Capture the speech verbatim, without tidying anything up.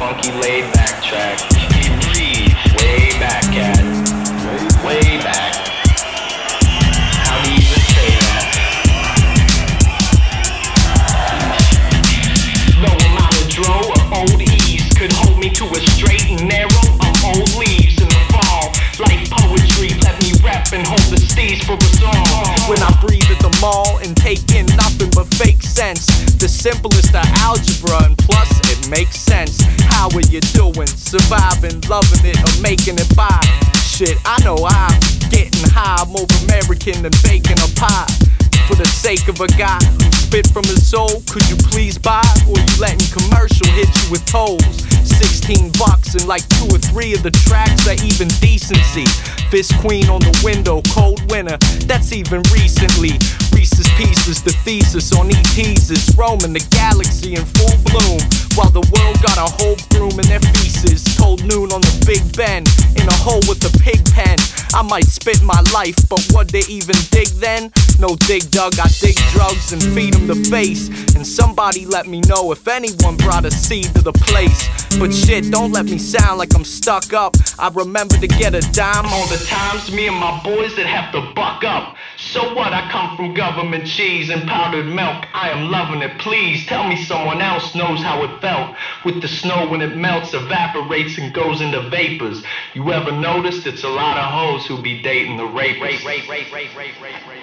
funky laid back track. Way back, cat. Way back. How do you even say that? Low amount of dro or old ease could hold me to a straight and narrow. I'm old leaves in the fall. Like poetry, let me rap and hold the steez for us all. When I breathe at the mall and take in nothing but fake sense. The simplest of algebra and plus it makes sense. How are you doing? Surviving, loving it, or making it by? Shit, I know I'm getting high, more American than baking a pie. For the sake of a guy who spit from his soul, could you please buy? Or you letting commercial hit you with tolls? Sixteen bucks and like two or three of the tracks are even decency. Fist Queen on the window, cold winter, that's even recently. Reese's Pieces, the thesis on E T's is roaming the galaxy in full bloom. While the world got a whole broom in their feces. Told noon on the Big Ben, in a hole with a pig pen. I might spit my life, but would they even dig then? No dig dug, I dig drugs and feed them the face. And somebody let me know if anyone brought a seed to the place. But shit, don't let me sound like I'm stuck up. I remember to get a dime all the times me and my boys that have to buck up. So what, I come from government cheese and powdered milk. I am loving it, please tell me someone else knows how it felt. With the snow when it melts, evaporates and goes into vapors. You ever noticed it's a lot of hoes who be dating the rape, rape, rape, rape, rape, rape, rape, rape.